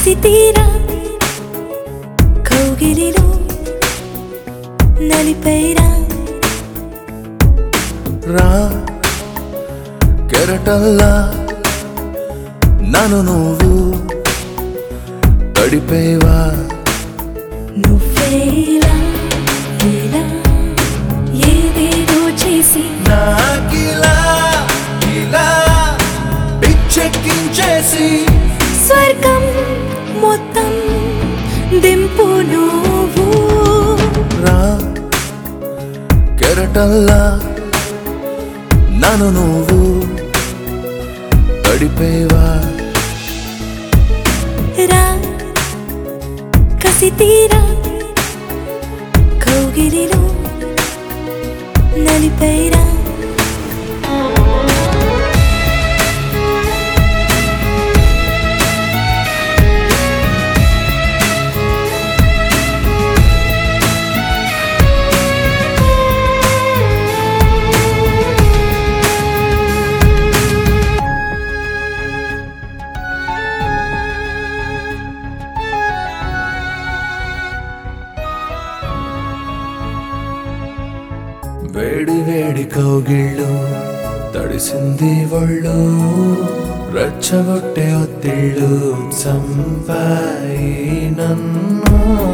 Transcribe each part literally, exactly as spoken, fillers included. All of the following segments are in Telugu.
కసితీరా కౌగిలిలో నలిపైరా రా కెరటల్లా నన్ను నువ్వు తడిపేవా నువ్వేలా ఇలా ఏదేదో చేసి నాకిలా ఇలా పిచ్చెక్కించేసి స్వర్గం మొత్తం దింపు నువ్వు రా కెరటల్లా నన్ను నువ్వు తడిపేవా రా కసితీరా కౌగిలిలో నలిపైరా వేడి వేడి కౌగిళ్ళు తడిసింది ఒళ్ళు రచ్చగొట్టే ఒత్తిళ్ళు చంపాయి నన్ను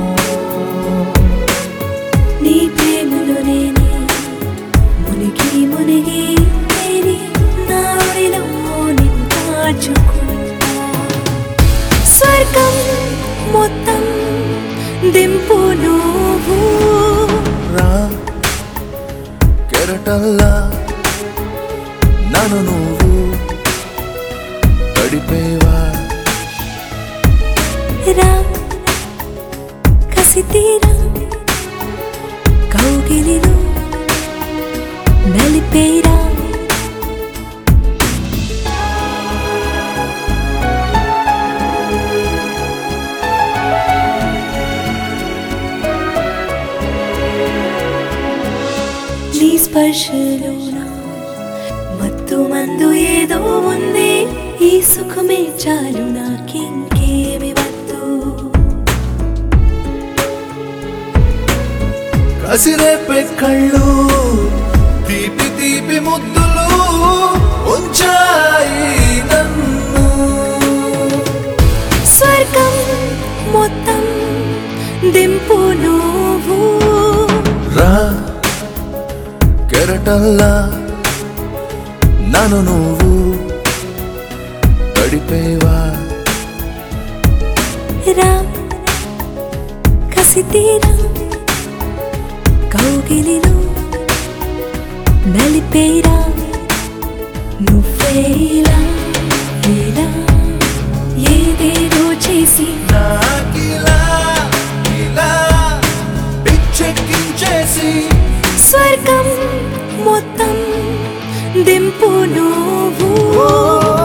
నీ ప్రేమలో నేనే మునిగి మునిగి తేలి నా ఒడిలో నిన్ను దాచుకుంటా స్వర్గం మొత్తం దింపు నువ్వు రా కెరటల్లా నన్ను నువ్వు తడిపేవా రా కసితీరా కౌగిలిలో నలిపేరా నీ స్పర్శలోన మత్తు మందు ఏదో ఉంది ఈ సుఖమే చాలు నాకింకేమి వద్దు కసిరేపే కళ్ళు తీపి తీపి ముద్దులు ఉంచాయి నన్ను స్వర్గం మొత్తం దింపు నువ్వు రా కెరటల్లా నన్ను నువ్వు తడిపేవా రా కసితీరా కౌగిలిలో నలిపేరా నువ్వేలా ఇలా ఏదేదో చేసి నాకిలా ఇలా పిచ్చెక్కించేసి స్వర్గం మొత్తం దింపు నువ్వు